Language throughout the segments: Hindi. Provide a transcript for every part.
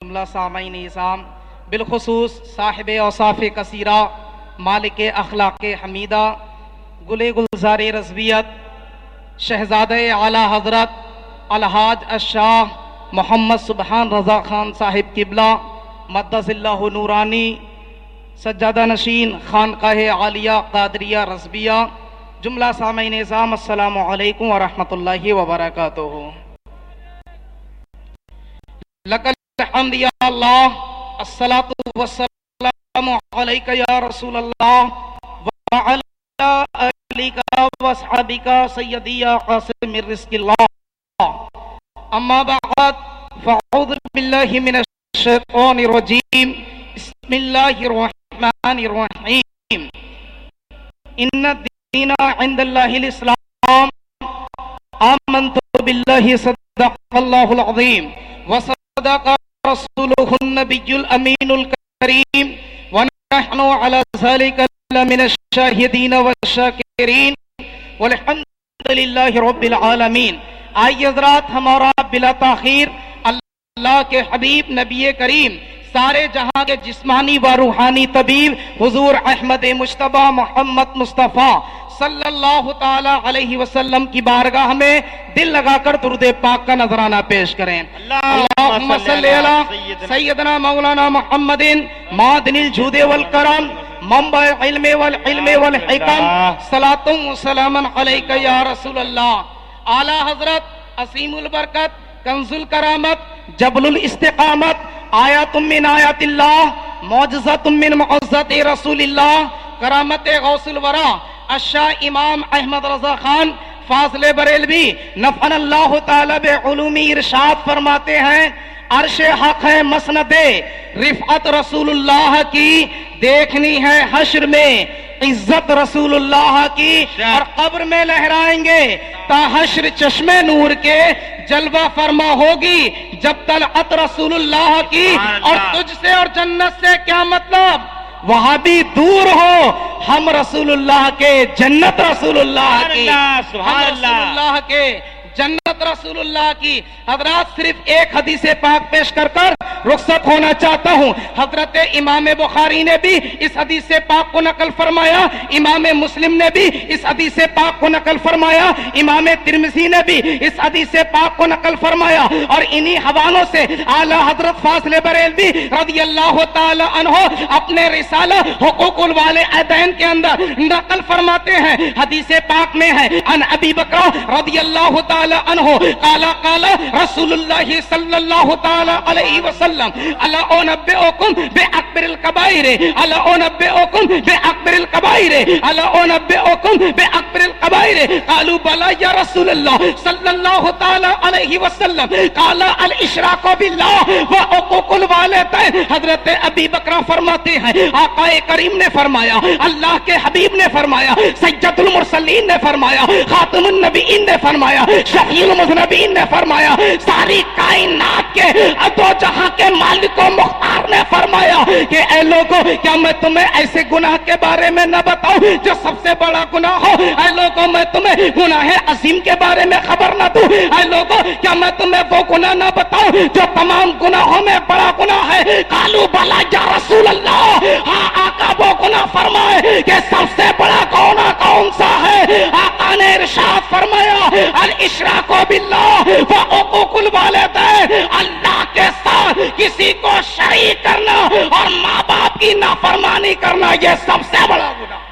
जुमला सामईन निज़ाम बिलखुसूस साहिब औसाफ़ कसीरा मालिक अखलाक हमीदा गुले गुलजार रज़वियत शहज़ादे आला हज़रत अलहाज अशाह मोहम्मद सुबहान रज़ा खान साहिब किबला मद्दसिल्लाहु नूरानी सज्जादा नशीन खानकाह आलिया कादरिया रज़बिया जुमला सामईन निज़ाम अस्सलामु अलैकुम व रहमतुल्लाहि व बरकातुहू। लकल हम्द या अल्लाह अस्सलातु वस्सलामु अलैका या रसूल अल्लाह व अला आलिका व अस्हाबिका सय्यदी या क़ासिम रिज़्क़िल्लाह। अम्मा बअद फ़अऊज़ु बिल्लाहि मिनश शैतानिर रजीम बिस्मिल्लाहिर रहमानिर रहीम। इन्ना दीना इंदल्लाहिल इस्लाम आमन्तु बिल्लाहि सद्दक़ल्लाहुल अज़ीम व सदक़ रसूलुहुन नबियुल अमीनुल करीम व नहनु अला ज़ालिका लमिनश शाहिदीन व शाकिरीन वल्हम्दुलिल्लाहि रब्बिल आलमीन। आइए हज़रात, हमारा बिला ताख़ीर अल्लाह के हबीब नबी करीम सारे जहां के जिस्मानी व रूहानी तबीब हुजूर अहमद मुश्तबा मोहम्मद मुस्तफ़ा सल्लल्लाहु ताला अलैहि वसल्लम की बारगाह में दिल लगाकर दुरूद पाक का नजराना पेश करें। अल्लाहुम्मा सल्ली अला सय्यदना मौलाना मुहम्मदिन मादनिल जूदे वल करम मंबा इल्मे वल हिकम सलातुम व सलामन अलैका या रसूल अल्लाह। आला हजरत असीमुल बरकत कंजुल करामत जबलुल इस्तिकामत आयातुम मिन आयातिल्लाह मौजज़ातुम मिन मुअज़्ज़ति रसूलिल्लाह करामत गौसुल वरा अशाह इमाम अहमद रजा खान फाज़ले बरेलवी नफ़अन अल्लाह ताला बिउलूमी इरशाद फरमाते हैं, अर्श हक है मसनदे रिफ़अत रसूलुल्लाह की, देखनी है हश्र में इज्जत रसूलुल्लाह की, और कब्र में लहराएंगे ताहश्र चश्मे नूर के, जलवा फरमा होगी जब तलअत रसूलुल्लाह की। और तुझसे और जन्नत से क्या मतलब, वहां भी दूर हो, हम रसूलुल्लाह के जन्नत रसूलुल्लाह की, हम रसूलुल्लाह के जन्नत रसूलुल्लाह की। हजरात, सिर्फ एक हदीस पाक पेश कर कर रुखसत होना चाहता हूँ। हजरत इमाम बुखारी ने भी इस हदीस पाक को नकल फरमाया, इमाम मुस्लिम ने भी इस हदीस पाक को नकल फरमाया, इमाम तिरमिज़ी ने भी इस हदीस पाक को नकल फरमाया। और इन्हीं हवालों से आला हजरत फाज़ले बरेलवी रज़ियल्लाहु ताला अन्हु अपने रिसाला हुकूकुल वालिदैन के अंदर नकल फरमाते हैं। हदीस पाक में है, अन अबी बकर रज़ियल्लाहु ताला अन्हु काला काला रसूलुल्लाह सल्लल्लाहु ताला अलैहि वसल्लम अला उनब्बिउकुम बिअकबरिल कबाइर अला उनब्बिउकुम बिअकबरिल कबाइर अला उनब्बिउकुम बिअकबरिल कबाइर कालू बला या रसूलल्लाह सल्लल्लाहु ताला अलैहि वसल्लम काला अल इशराकु बिल्लाह व उकूकुल वालिदैन। हजरत अबी बकर फरमाते हैं, आकाए करीम ने फरमाया, अल्लाह के हबीब ने फरमाया, सय्यदुल मुरसलीन ने फरमाया, खातमुन नबीयीन ने फरमाया, शफीउल मुज़नबीन ने फरमाया, सारी कायनात के दो जहां के मालिक व मुख्तार ने फरमाया कि ऐ लोगों, क्या मैं तुम्हें ऐसे गुनाह के बारे में न बताऊं जो सबसे बड़ा गुनाह हो? ऐ लोगों, मैं तुम्हें गुनाह अजीम के बारे में खबर न दूं? ऐ लोगों, क्या मैं तुम्हें वो गुनाह न बताऊं जो तमाम गुनाहों में बड़ा गुनाह है? कालू बला या रसूल अल्लाह, हाँ आका, वो गुनाह फरमाए कि सबसे बड़ा गुनाह कौन सा है? आका ने इरशाद फरमाया, अल इशराकु बिल्लाह व उकूकुल वालिदैन, अल्लाह के साथ किसी को शरीक करना और माँ बाप की नाफरमानी करना, यह सबसे बड़ा गुनाह।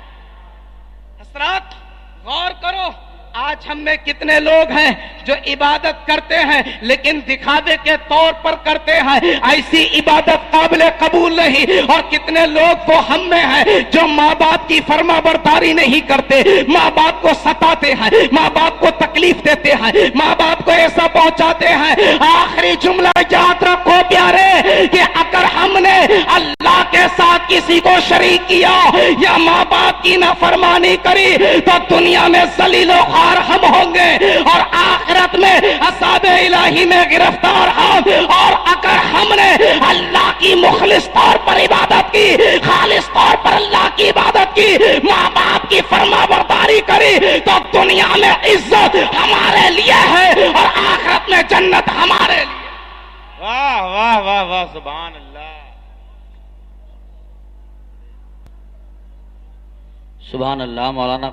हज़रात, गौर करो, आज हम में कितने लोग हैं जो इबादत करते हैं लेकिन दिखावे के तौर पर करते हैं, ऐसी इबादत काबिल कबूल नहीं। और कितने लोग तो हम में हैं जो माँ बाप की फर्मा बरदारी नहीं करते, माँ बाप को सताते हैं, माँ बाप को तकलीफ देते हैं, माँ बाप को ऐसा पहुंचाते हैं। आखिरी जुमला याद रखो प्यारे, कि अगर हमने अल्लाह के साथ किसी को शरीक किया या माँ बाप की नाफरमानी करी तो दुनिया में जलीलो हम होंगे और आखिरत में अज़ाब इलाही में गिरफ्तार हम। और अगर हमने अल्लाह की मुखलिस तौर पर इबादत की, खालिस तौर पर अल्लाह की इबादत की, माँ बाप की फरमाबरदारी करी तो दुनिया में इज्जत हमारे लिए है और आखिरत में जन्नत हमारे लिए। वाह वाह वाह मरहबा, सुभान अल्लाह। सुभान अल्लाह। मौलाना